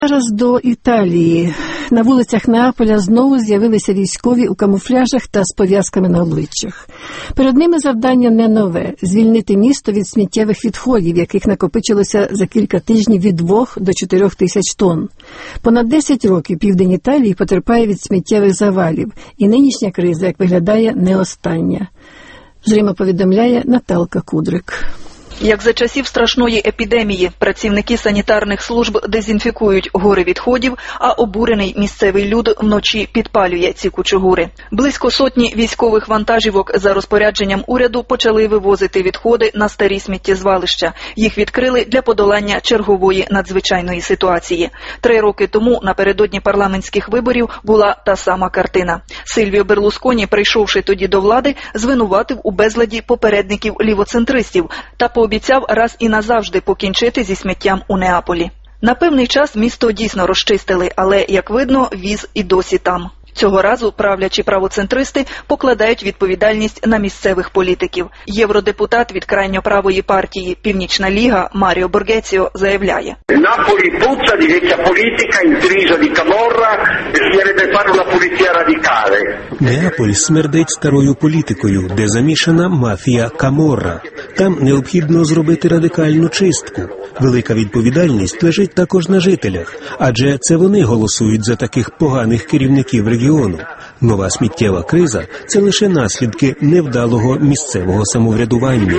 Зараз до Італії. На вулицях Неаполя знову з'явилися військові у камуфляжах та з пов'язками на обличчях. Перед ними завдання не нове – звільнити місто від сміттєвих відходів, яких накопичилося за кілька тижнів від 2 до 4 тисяч тонн. Понад 10 років південь Італії потерпає від сміттєвих завалів, і нинішня криза, як виглядає, не остання. З Рима повідомляє Наталка Кудрик. Як за часів страшної епідемії, працівники санітарних служб дезінфікують гори відходів, а обурений місцевий люд вночі підпалює ці кучугури. Близько сотні військових вантажівок за розпорядженням уряду почали вивозити відходи на старі сміттєзвалища. Їх відкрили для подолання чергової надзвичайної ситуації. 3 роки тому, напередодні парламентських виборів, була та сама картина. Сильвіо Берлусконі, прийшовши тоді до влади, звинуватив у безладі попередників лівоцентристів та пообіцяв раз і назавжди покінчити зі сміттям у Неаполі. На певний час місто дійсно розчистили, але, як видно, віз і досі там. Цього разу правлячі правоцентристи покладають відповідальність на місцевих політиків. Євродепутат від крайньоправої партії «Північна Ліга» Маріо Боргеціо заявляє. Наполі пузza di vecchia politica intrisa di camorra e bisognerebbe fare una pulizia radicale. Неаполь смердить старою політикою, де замішана мафія Каморра. Там необхідно зробити радикальну чистку. Велика відповідальність лежить також на жителях, адже це вони голосують за таких поганих керівників регіону. Нова сміттєва криза – це лише наслідки невдалого місцевого самоврядування.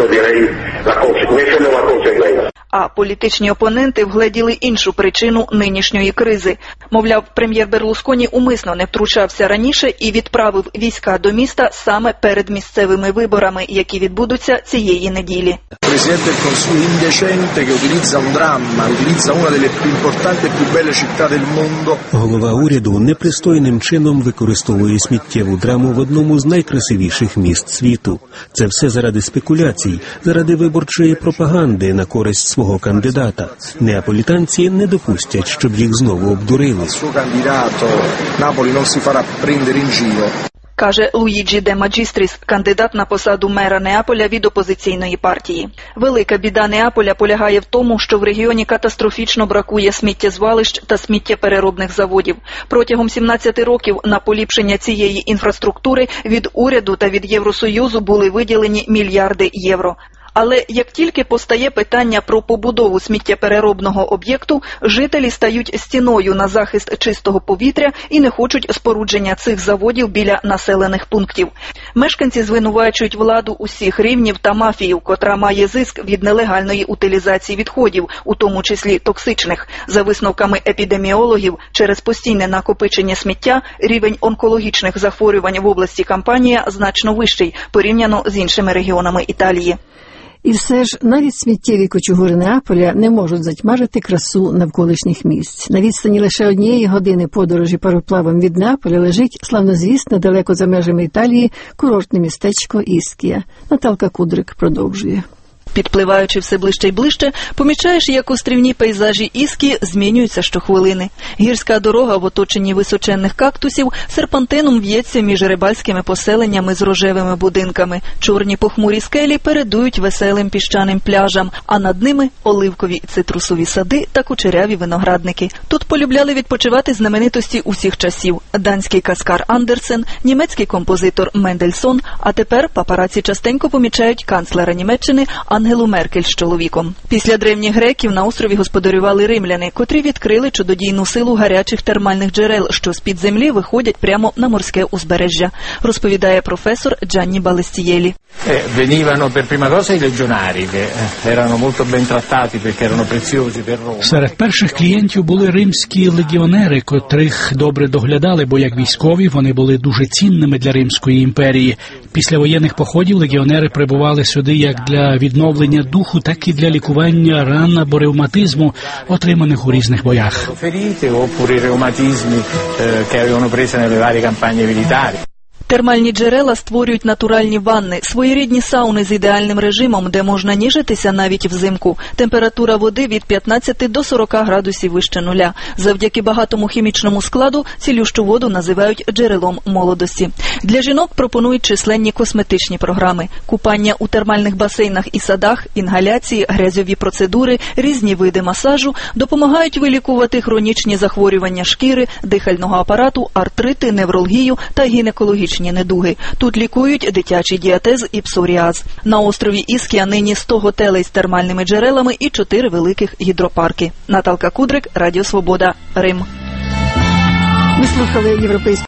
А політичні опоненти вгледіли іншу причину нинішньої кризи. Мовляв, прем'єр Берлусконі умисно не втручався раніше і відправив війська до міста саме перед місцевими виборами, які відбудуться цієї неділі. Президент del Consiglio indecente che utilizza un dramma, utilizza una delle più importanti e più belle città del mondo. Голова уряду непристойним чином використовує сміттєву драму в одному з найкрасивіших міст світу. Це все заради спекуляцій, заради виборчої пропаганди на користь свого кандидата. Неаполітанці не допустять, щоб їх знову обдурили. Каже Луїджі де Маджістріс, кандидат на посаду мера Неаполя від опозиційної партії. Велика біда Неаполя полягає в тому, що в регіоні катастрофічно бракує сміттєзвалищ та сміттєпереробних заводів. Протягом 17 років на поліпшення цієї інфраструктури від уряду та від Євросоюзу були виділені мільярди євро. Але як тільки постає питання про побудову сміттєпереробного об'єкту, жителі стають стіною на захист чистого повітря і не хочуть спорудження цих заводів біля населених пунктів. Мешканці звинувачують владу усіх рівнів та мафію, котра має зиск від нелегальної утилізації відходів, у тому числі токсичних. За висновками епідеміологів, через постійне накопичення сміття рівень онкологічних захворювань в області Кампанія значно вищий, порівняно з іншими регіонами Італії. І все ж навіть сміттєві кучугури Неаполя не можуть затьмарити красу навколишніх місць. На відстані лише 1 години подорожі пароплавом від Неаполя лежить славнозвісне далеко за межами Італії курортне містечко Іскія. Наталка Кудрик продовжує. Підпливаючи все ближче й ближче, помічаєш, як острівні пейзажі Іскі змінюються щохвилини. Гірська дорога в оточенні височенних кактусів серпантином в'ється між рибальськими поселеннями з рожевими будинками. Чорні похмурі скелі передують веселим піщаним пляжам, а над ними оливкові цитрусові сади та кучеряві виноградники. Тут полюбляли відпочивати знаменитості усіх часів. Данський каскар Андерсен, німецький композитор Мендельсон, а тепер папараці частенько помічають канцлера Німеччини Ангелу Меркель з чоловіком. Після древніх греків на острові господарювали римляни, котрі відкрили чудодійну силу гарячих термальних джерел, що з-під землі виходять прямо на морське узбережжя, розповідає професор Джанні Балестієлі. Venivano per prima cosa i legionari, che erano molto ben trattati perché erano preziosi per Roma. Серед перших клієнтів були римські легіонери, котрих добре доглядали, бо як військові вони були дуже цінними для Римської імперії. Після воєнних походів легіонери прибували сюди як для відновлення духу, так і для лікування ран або ревматизму, отриманих у різних боях. Термальні джерела створюють натуральні ванни, своєрідні сауни з ідеальним режимом, де можна ніжитися навіть взимку. Температура води від 15 до 40 градусів вище нуля. Завдяки багатому хімічному складу цілющу воду називають джерелом молодості. Для жінок пропонують численні косметичні програми. Купання у термальних басейнах і садах, інгаляції, грязьові процедури, різні види масажу допомагають вилікувати хронічні захворювання шкіри, дихального апарату, артрити, невралгію та гінекологічні недуги. Тут лікують дитячий діатез і псоріаз. На острові Іскія нині 100 готелей з термальними джерелами і 4 великих гідропарки. Наталка Кудрик, Радіо Свобода, Рим. Ви слухали «Європейську